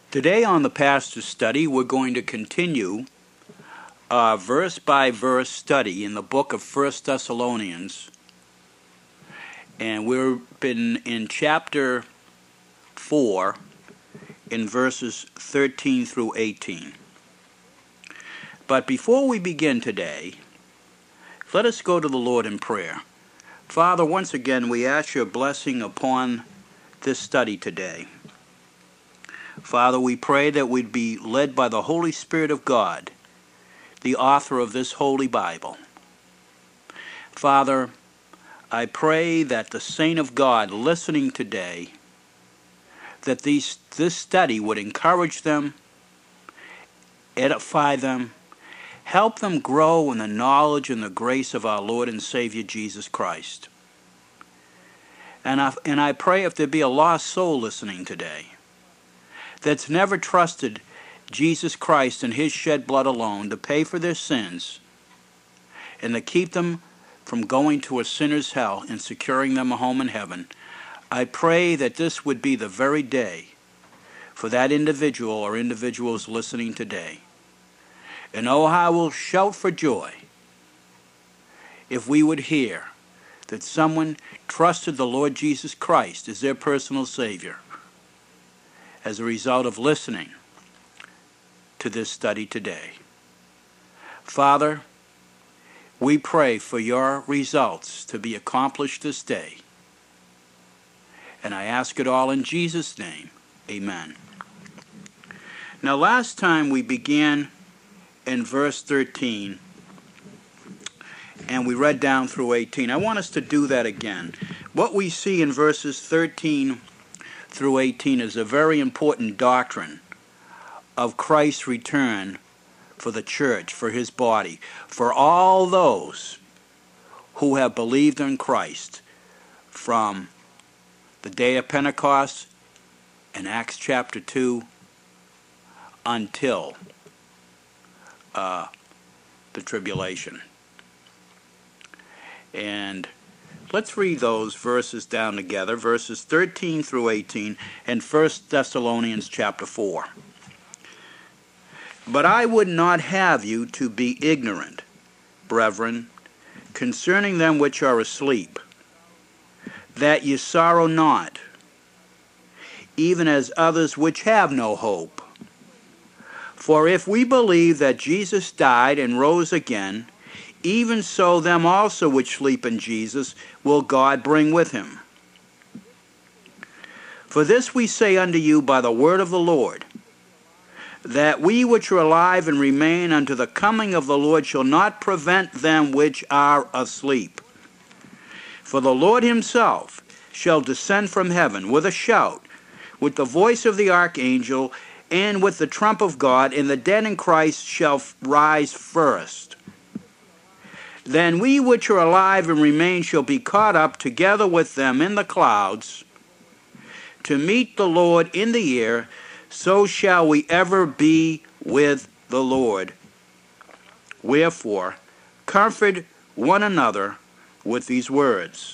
Today on the Pastor's Study, we're going to continue our verse-by-verse study in the book of 1 Thessalonians. And we've been in chapter 4 in verses 13 through 18. But before we begin today, let us go to the Lord in prayer. Father, once again, we ask your blessing upon this study today. Father, we pray that we'd be led by the Holy Spirit of God, the author of this Holy Bible. Father, I pray that the saint of God listening today, that this study would encourage them, edify them, help them grow in the knowledge and the grace of our Lord and Savior Jesus Christ. And I pray if there be a lost soul listening today, that's never trusted Jesus Christ and his shed blood alone to pay for their sins and to keep them from going to a sinner's hell and securing them a home in heaven, I pray that this would be the very day for that individual or individuals listening today. And oh, how we'll shout for joy if we would hear that someone trusted the Lord Jesus Christ as their personal Savior as a result of listening to this study today. Father, we pray for your results to be accomplished this day. And I ask it all in Jesus' name. Amen. Now, last time we began in verse 13, and we read down through 18. I want us to do that again. What we see in verses 13 through 18 is a very important doctrine of Christ's return for the church, for his body, for all those who have believed in Christ from the day of Pentecost in Acts chapter 2 until the tribulation. And let's read those verses down together, verses 13 through 18 in 1 Thessalonians chapter 4. But I would not have you to be ignorant, brethren, concerning them which are asleep, that ye sorrow not, even as others which have no hope. For if we believe that Jesus died and rose again, even so them also which sleep in Jesus will God bring with him. For this we say unto you by the word of the Lord, that we which are alive and remain unto the coming of the Lord shall not prevent them which are asleep. For the Lord himself shall descend from heaven with a shout, with the voice of the archangel, and with the trump of God, and the dead in Christ shall rise first. Then we which are alive and remain shall be caught up together with them in the clouds to meet the Lord in the air, so shall we ever be with the Lord. Wherefore, comfort one another with these words.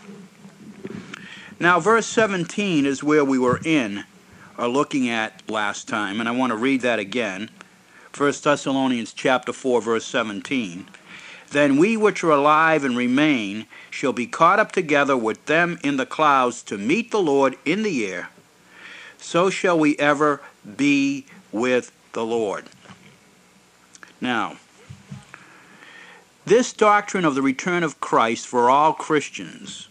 Now, verse 17 is where we were looking at last time, and I want to read that again. 1 Thessalonians chapter 4, verse 17. Then we which are alive and remain shall be caught up together with them in the clouds to meet the Lord in the air. So shall we ever be with the Lord. Now, this doctrine of the return of Christ for all Christians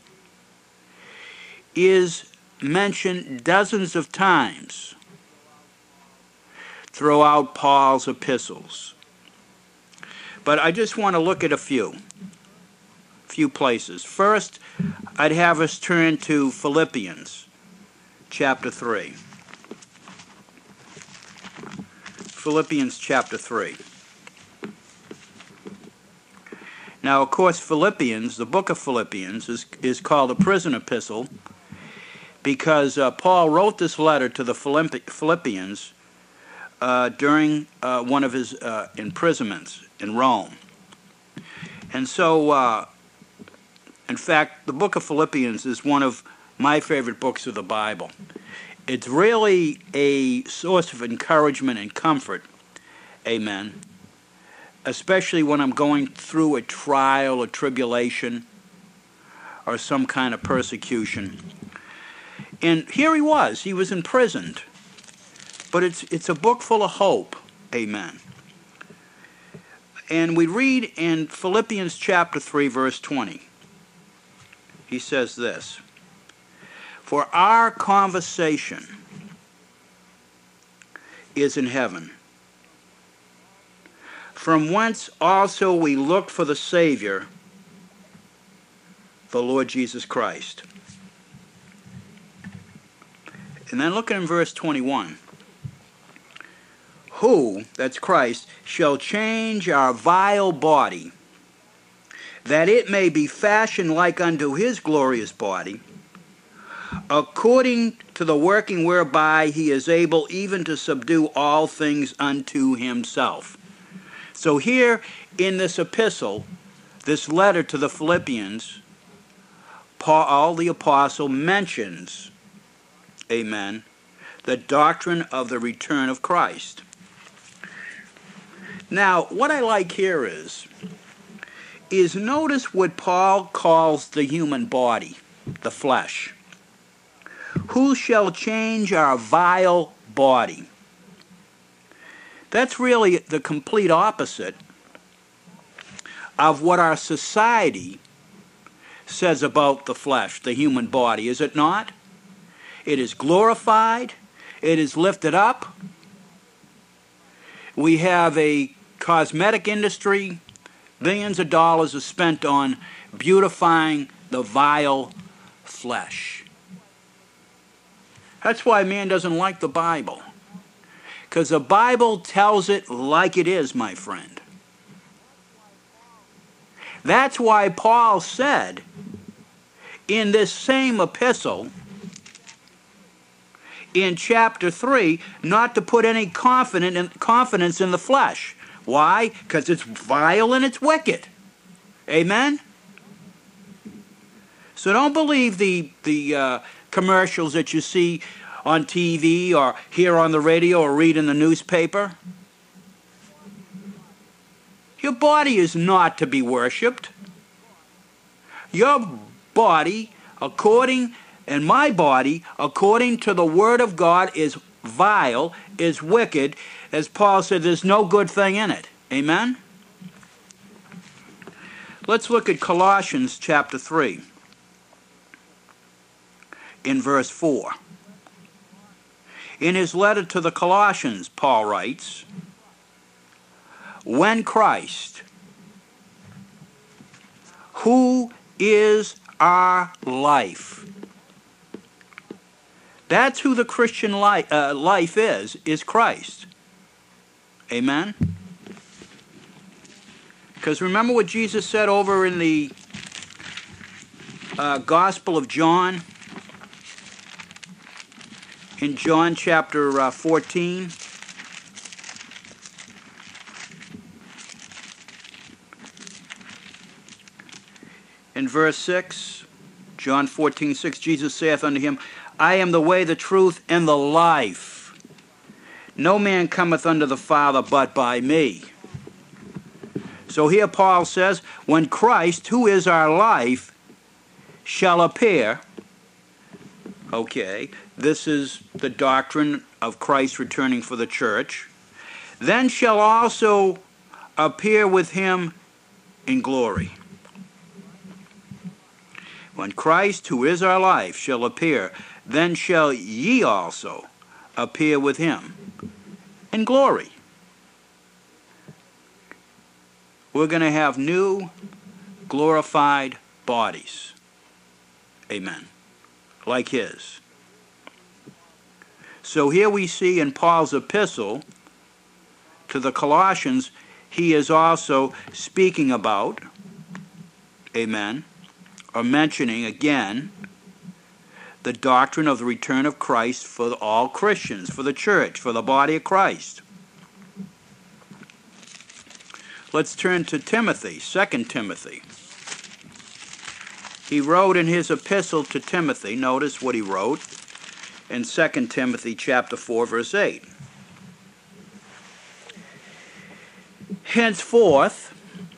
is mentioned dozens of times throughout Paul's epistles. But I just want to look at a few places. First, I'd have us turn to Philippians chapter 3. Philippians chapter 3. Now, of course, Philippians, the book of Philippians, is called a prison epistle because Paul wrote this letter to the Philippians during one of his imprisonments in Rome. And so, in fact, the book of Philippians is one of my favorite books of the Bible. It's really a source of encouragement and comfort. Amen. Especially when I'm going through a trial or tribulation or some kind of persecution. And here he was imprisoned. But it's a book full of hope. Amen. And we read in Philippians chapter 3, verse 20. He says this, "For our conversation is in heaven, from whence also we look for the Savior, the Lord Jesus Christ." And then look in verse 21. "Who," that's Christ, "shall change our vile body, that it may be fashioned like unto his glorious body, according to the working whereby he is able even to subdue all things unto himself." So here in this epistle, this letter to the Philippians, Paul the apostle mentions, amen, the doctrine of the return of Christ. Now, what I like here is notice what Paul calls the human body, the flesh. Who shall change our vile body? That's really the complete opposite of what our society says about the flesh, the human body, is it not? It is glorified. It is lifted up. We have a cosmetic industry. Billions of dollars are spent on beautifying the vile flesh. That's why man doesn't like the Bible. Because the Bible tells it like it is, my friend. That's why Paul said in this same epistle, in chapter 3, not to put any confidence in the flesh. Why? Because it's vile and it's wicked. Amen? So don't believe the commercials that you see on TV or hear on the radio or read in the newspaper. Your body is not to be worshipped. Your body, and my body, according to the Word of God, is vile, is wicked. As Paul said, there's no good thing in it. Amen? Let's look at Colossians chapter 3, in verse 4. In his letter to the Colossians, Paul writes, "When Christ, who is our life," that's who the Christian life is Christ. Amen? Because remember what Jesus said over in the Gospel of John, in John chapter 14. In verse 6, John 14:6, Jesus saith unto him, "I am the way, the truth, and the life. No man cometh unto the Father but by me." So here Paul says, when Christ, who is our life, shall appear, okay, this is the doctrine of Christ returning for the church, then shall also appear with him in glory. When Christ, who is our life, shall appear, then shall ye also appear with him in glory. We're going to have new, glorified bodies. Amen. Like his. So here we see in Paul's epistle to the Colossians, he is also speaking about, amen, or mentioning again, the doctrine of the return of Christ for all Christians, for the church, for the body of Christ. Let's turn to Timothy, 2 Timothy. He wrote in his epistle to Timothy, notice what he wrote. in 2 Timothy chapter 4, verse 8. Henceforth,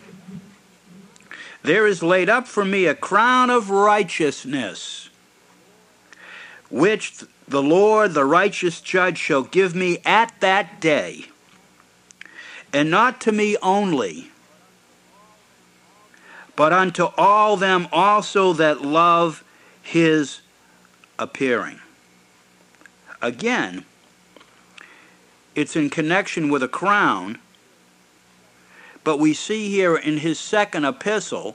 there is laid up for me a crown of righteousness, which the Lord, the righteous judge, shall give me at that day, and not to me only, but unto all them also that love his appearing. Again, it's in connection with a crown, but we see here in his second epistle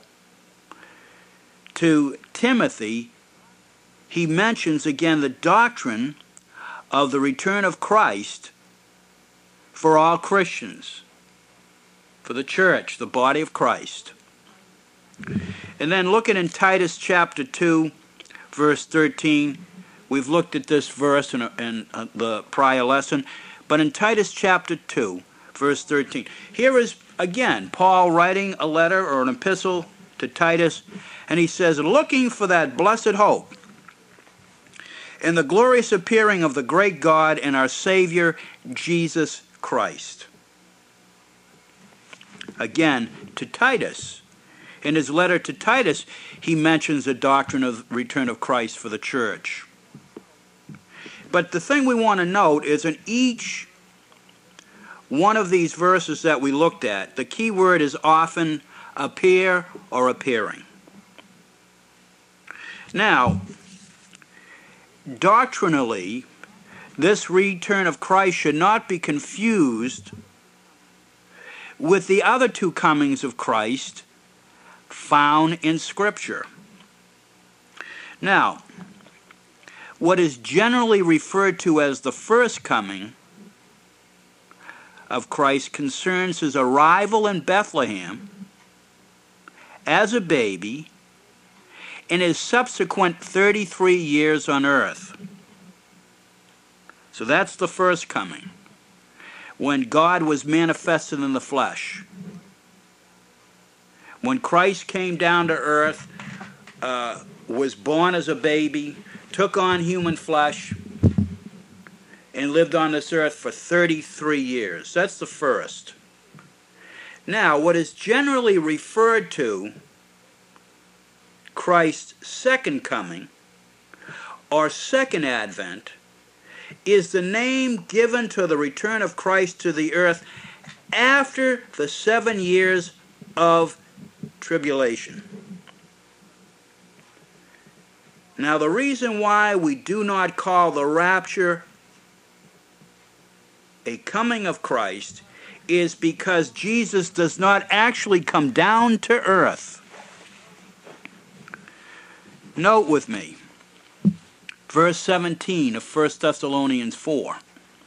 to Timothy, he mentions again the doctrine of the return of Christ for all Christians, for the church, the body of Christ. And then looking in Titus chapter 2, verse 13, we've looked at this verse in the prior lesson, but in Titus chapter 2, verse 13, here is again Paul writing a letter or an epistle to Titus, and he says, looking for that blessed hope in the glorious appearing of the great God and our Savior, Jesus Christ. Again, to Titus, in his letter to Titus, he mentions the doctrine of the return of Christ for the church. But the thing we want to note is in each one of these verses that we looked at, the key word is often appear or appearing. Now, doctrinally, this return of Christ should not be confused with the other two comings of Christ found in Scripture. Now, what is generally referred to as the first coming of Christ concerns his arrival in Bethlehem as a baby in his subsequent 33 years on earth. So that's the first coming, when God was manifested in the flesh. When Christ came down to earth, was born as a baby, took on human flesh, and lived on this earth for 33 years. That's the first. Now, what is generally referred to Christ's second coming, or second advent, is the name given to the return of Christ to the earth after the 7 years of tribulation. Now, the reason why we do not call the rapture a coming of Christ is because Jesus does not actually come down to earth. Note with me, verse 17 of 1 Thessalonians 4.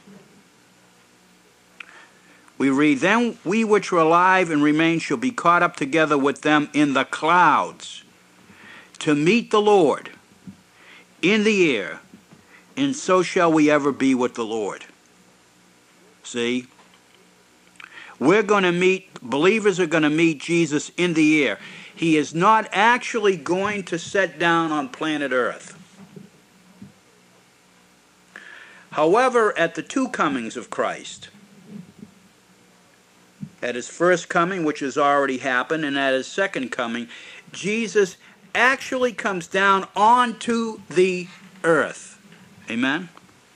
We read, then we which are alive and remain shall be caught up together with them in the clouds to meet the Lord in the air, and so shall we ever be with the Lord. See? We're going to meet, believers are going to meet Jesus in the air. He is not actually going to set down on planet Earth. However, at the two comings of Christ, at his first coming, which has already happened, and at his second coming, Jesus actually comes down onto the earth. Amen?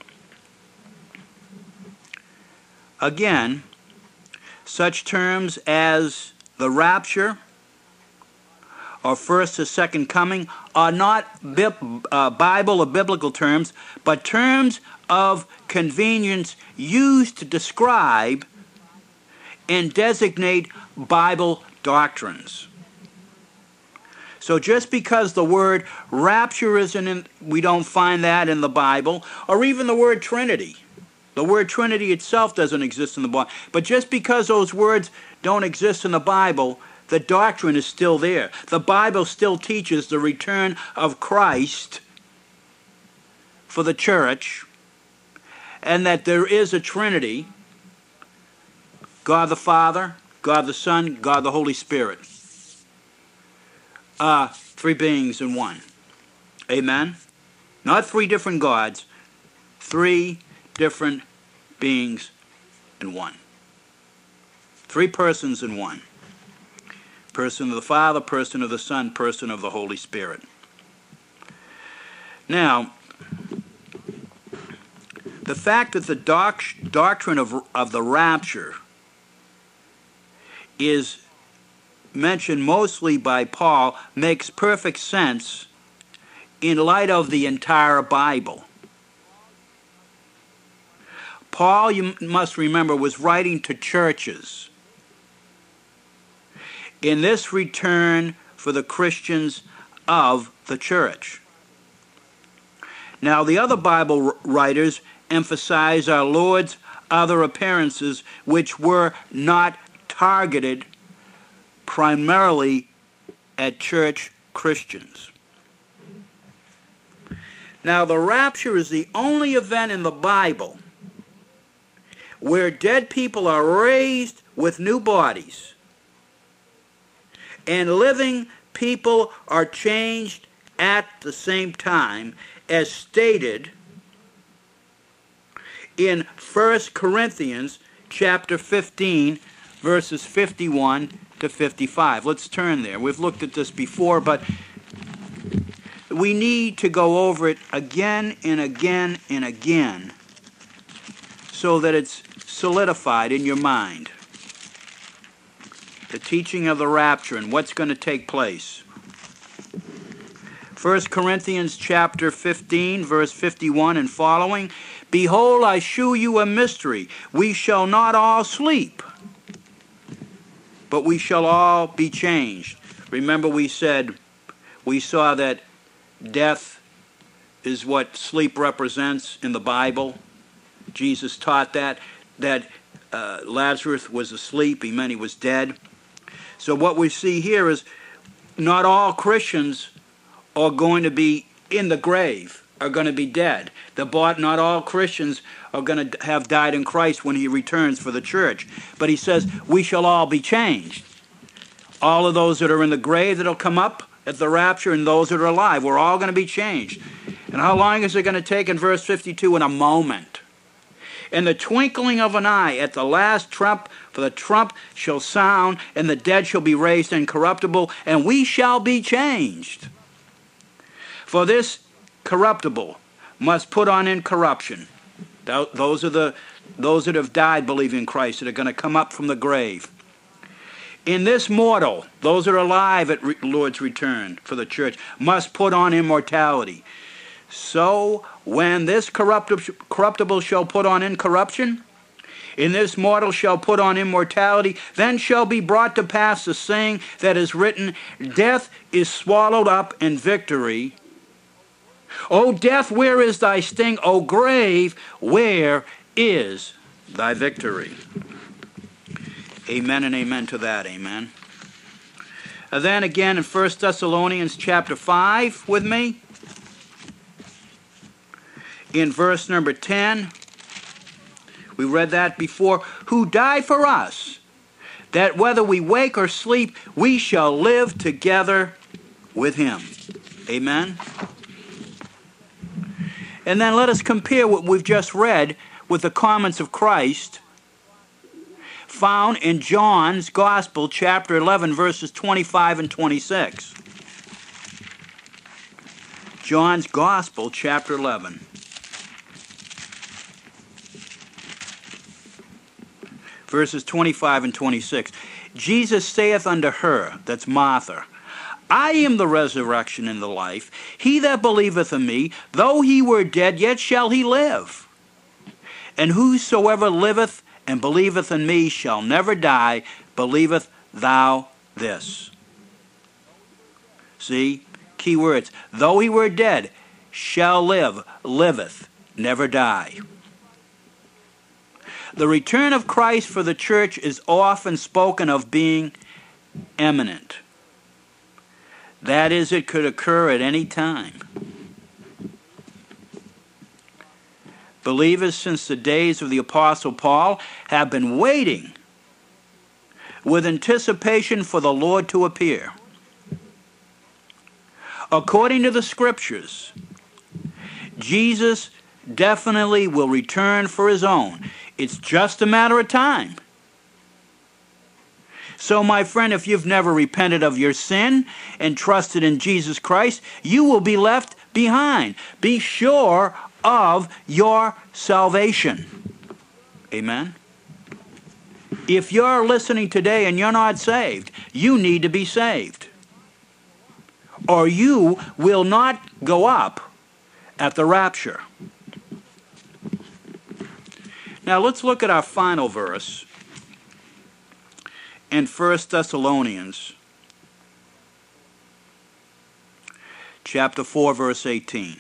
Again, such terms as the rapture or first or second coming are not Bible or biblical terms, but terms of convenience used to describe and designate Bible doctrines. So just because the word rapture isn't in, we don't find that in the Bible, or even the word Trinity. The word Trinity itself doesn't exist in the Bible. But just because those words don't exist in the Bible, the doctrine is still there. The Bible still teaches the return of Christ for the church, and that there is a Trinity, God the Father, God the Son, God the Holy Spirit. Three beings in one. Amen? Not three different gods, Three different beings in one. Three persons in one. Person of the Father, person of the Son, person of the Holy Spirit. Now, the fact that the doctrine of the rapture is mentioned mostly by Paul makes perfect sense in light of the entire Bible. Paul, you must remember, was writing to churches. In this return for the Christians of the church. Now, the other Bible writers emphasize our Lord's other appearances, which were not targeted primarily at church Christians. Now, the rapture is the only event in the Bible where dead people are raised with new bodies and living people are changed at the same time, as stated in 1 Corinthians chapter 15, verses 51 to 55. Let's turn there. We've looked at this before, but we need to go over it again and again and again so that it's solidified in your mind. The teaching of the rapture and what's going to take place. 1 Corinthians chapter 15, verse 51 and following. Behold, I shew you a mystery. We shall not all sleep, but we shall all be changed. Remember we saw that death is what sleep represents in the Bible. Jesus taught that Lazarus was asleep. He meant he was dead. So what we see here is not all Christians are going to be in the grave, are going to be dead. Not all Christians are going to have died in Christ when he returns for the church. But he says, we shall all be changed. All of those that are in the grave that will come up at the rapture and those that are alive, we're all going to be changed. And how long is it going to take in verse 52? In a moment. In the twinkling of an eye, at the last trump, for the trump shall sound, and the dead shall be raised incorruptible, and we shall be changed. For this corruptible must put on incorruption. Those that have died believing in Christ, that are going to come up from the grave. In this mortal, those that are alive at Lord's return for the church, must put on immortality. So, when this corruptible shall put on incorruption, in this mortal shall put on immortality, then shall be brought to pass the saying that is written, death is swallowed up in victory. O death, where is thy sting? O grave, where is thy victory? Amen and amen to that, amen. And then again in 1 Thessalonians chapter 5 with me. In verse number 10, we read that before, who died for us, that whether we wake or sleep, we shall live together with him. Amen. And then let us compare what we've just read with the comments of Christ found in John's Gospel, chapter 11, verses 25 and 26. John's Gospel, chapter 11. Verses 25 and 26. Jesus saith unto her, that's Martha, I am the resurrection and the life. He that believeth in me, though he were dead, yet shall he live. And whosoever liveth and believeth in me shall never die. Believeth thou this? See, key words. Though he were dead, shall live, liveth, never die. The return of Christ for the church is often spoken of being imminent. That is, it could occur at any time. Believers since the days of the Apostle Paul have been waiting with anticipation for the Lord to appear. According to the Scriptures, Jesus definitely will return for his own. It's just a matter of time. So, my friend, if you've never repented of your sin and trusted in Jesus Christ, you will be left behind. Be sure of your salvation. Amen? If you're listening today and you're not saved, you need to be saved, or you will not go up at the rapture. Now let's look at our final verse in 1 Thessalonians chapter 4, verse 18.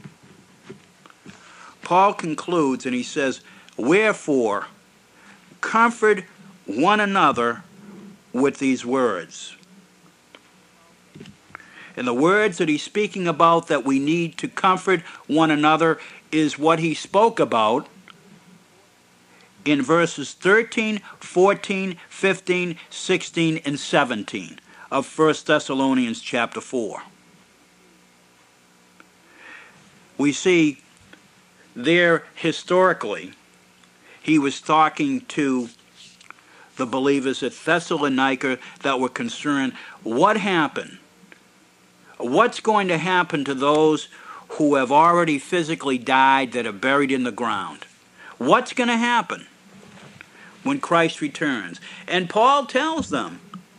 Paul concludes and he says, "Wherefore, comfort one another with these words." And the words that he's speaking about that we need to comfort one another is what he spoke about in verses 13, 14, 15, 16, and 17 of 1 Thessalonians chapter 4. We see there historically he was talking to the believers at Thessalonica that were concerned, what happened? What's going to happen to those who have already physically died that are buried in the ground? What's going to happen when Christ returns? And Paul tells them,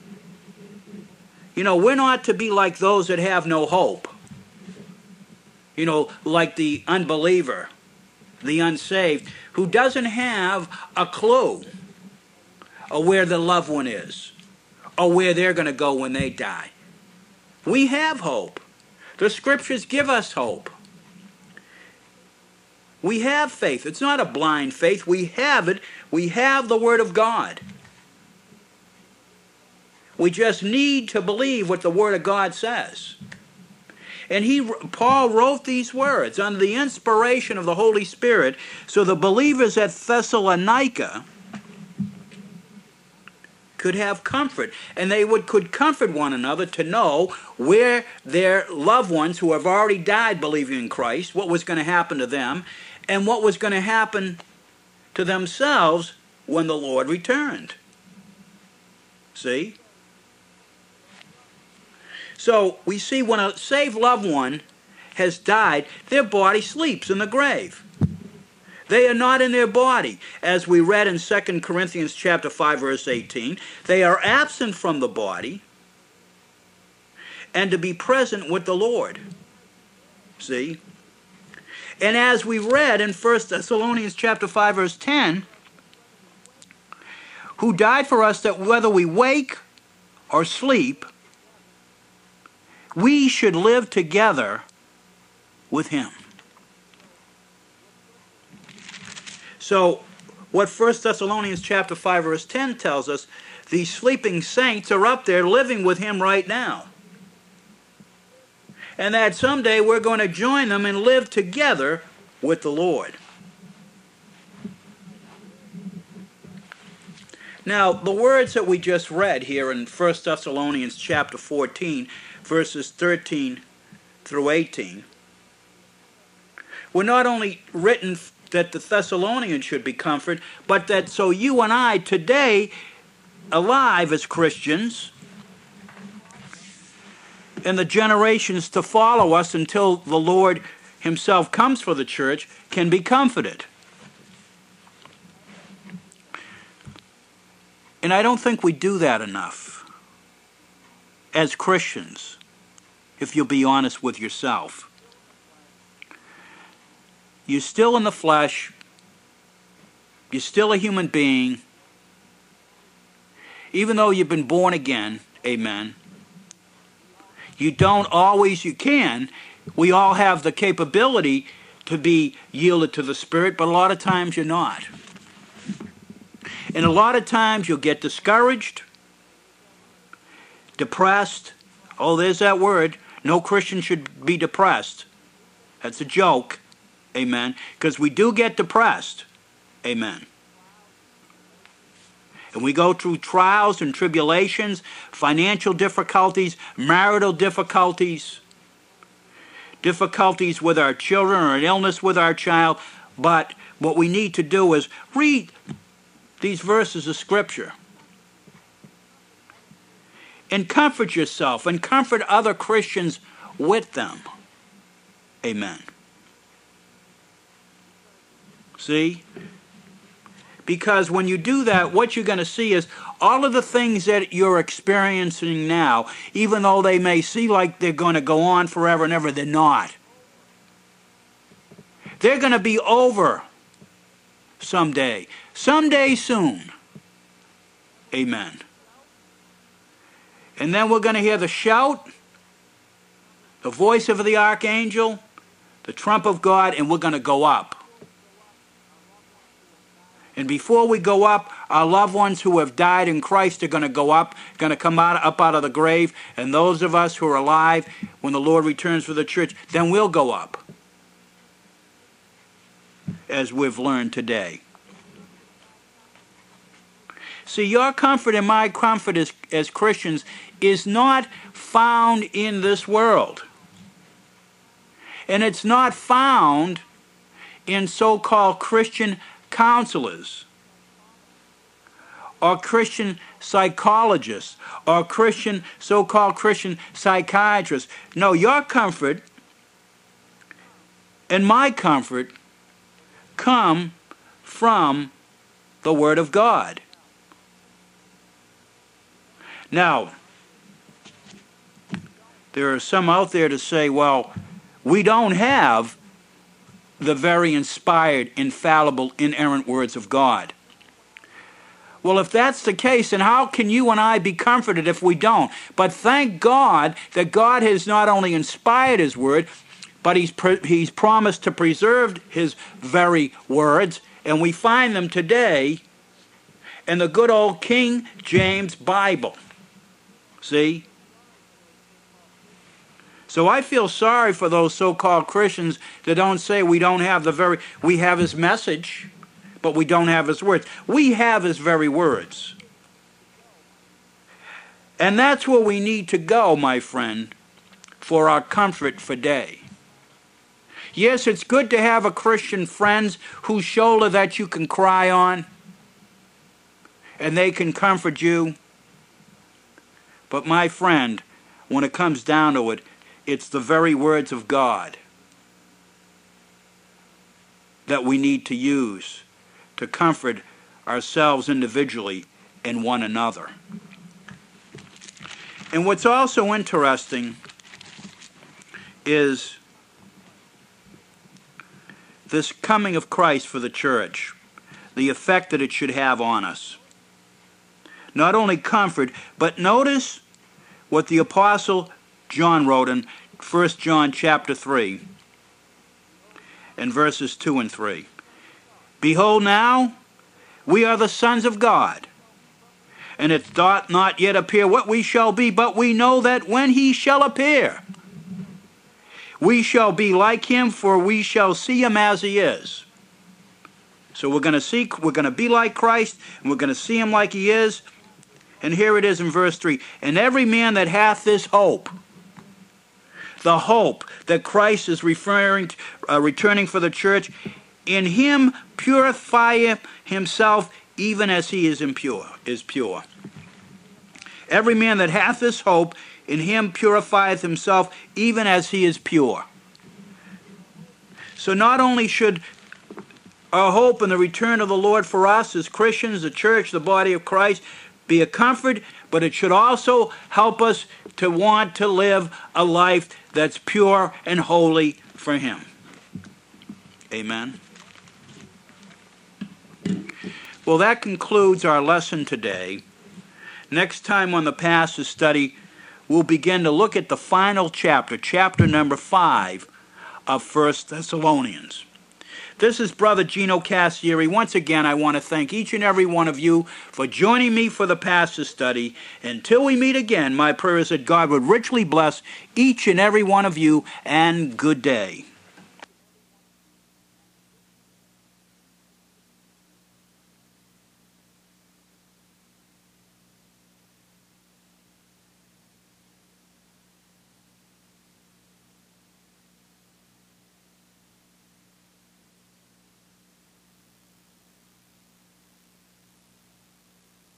we're not to be like those that have no hope. Like the unbeliever, the unsaved, who doesn't have a clue of where the loved one is or where they're going to go when they die. We have hope. The scriptures give us hope. We have faith. It's not a blind faith. We have it. We have the Word of God. We just need to believe what the Word of God says. And Paul wrote these words under the inspiration of the Holy Spirit, so the believers at Thessalonica could have comfort, and they could comfort one another to know where their loved ones who have already died believing in Christ, what was going to happen to them, and what was going to happen to themselves when the Lord returned. See? So we see when a saved loved one has died, their body sleeps in the grave. They are not in their body. As we read in 2 Corinthians chapter 5, verse 18, they are absent from the body and to be present with the Lord. See? And as we read in 1 Thessalonians chapter 5, verse 10, who died for us that whether we wake or sleep, we should live together with him. So, what 1 Thessalonians chapter 5 verse 10 tells us, these sleeping saints are up there living with him right now. And that someday we're going to join them and live together with the Lord. Now, the words that we just read here in 1 Thessalonians chapter 14, verses 13 through 18, were not only written that the Thessalonians should be comforted, but that so you and I today, alive as Christians, and the generations to follow us until the Lord himself comes for the church, can be comforted. And I don't think we do that enough as Christians, if you'll be honest with yourself. You're still in the flesh. You're still a human being. Even though you've been born again, amen. You don't always, you can. We all have the capability to be yielded to the Spirit, but a lot of times you're not. And a lot of times you'll get discouraged, depressed. Oh, there's that word. No Christian should be depressed. That's a joke. Amen. Because we do get depressed. Amen. And we go through trials and tribulations, financial difficulties, marital difficulties, difficulties with our children or an illness with our child, but what we need to do is read these verses of Scripture and comfort yourself and comfort other Christians with them. Amen. See? Because when you do that, what you're going to see is all of the things that you're experiencing now, even though they may seem like they're going to go on forever and ever, they're not. They're going to be over someday. Someday soon. Amen. And then we're going to hear the shout, the voice of the archangel, the trump of God, and we're going to go up. And before we go up, our loved ones who have died in Christ are going to go up, going to come up out of the grave. And those of us who are alive, when the Lord returns for the church, then we'll go up, as we've learned today. See, your comfort and my comfort as Christians is not found in this world. And it's not found in so-called Christian counselors or Christian psychologists or Christian, so-called Christian psychiatrists. No, your comfort and my comfort come from the Word of God. Now, there are some out there to say, well, we don't have the very inspired, infallible, inerrant words of God. Well, if that's the case, then how can you and I be comforted if we don't? But thank God that God has not only inspired His Word, but He's promised to preserve His very words, and we find them today in the good old King James Bible. See? So I feel sorry for those so-called Christians that don't say we have His message, but we don't have His words. We have His very words. And that's where we need to go, my friend, for our comfort for day. Yes, it's good to have a Christian friends whose shoulder that you can cry on, and they can comfort you. But my friend, when it comes down to it, it's the very words of God that we need to use to comfort ourselves individually and one another. And what's also interesting is this coming of Christ for the church, the effect that it should have on us. Not only comfort, but notice what the Apostle John wrote in 1 John chapter 3 and verses 2 and 3. Behold now, we are the sons of God, and it doth not yet appear what we shall be, but we know that when He shall appear, we shall be like Him, for we shall see Him as He is. So we're going to be like Christ, and we're going to see Him like He is. And here it is in verse 3. And every man that hath this hope, the hope that Christ is returning for the church, in Him purifieth himself even as He is pure. Every man that hath this hope, in Him purifieth himself even as He is pure. So not only should our hope in the return of the Lord for us as Christians, the church, the body of Christ, be a comfort, but it should also help us to want to live a life that's pure and holy for Him. Amen. Well, that concludes our lesson today. Next time on the Pastor Study, we'll begin to look at the final chapter, chapter number 5 of 1 Thessalonians. This is Brother Gino Cassieri. Once again, I want to thank each and every one of you for joining me for the Pastor Study. Until we meet again, my prayer is that God would richly bless each and every one of you, and good day.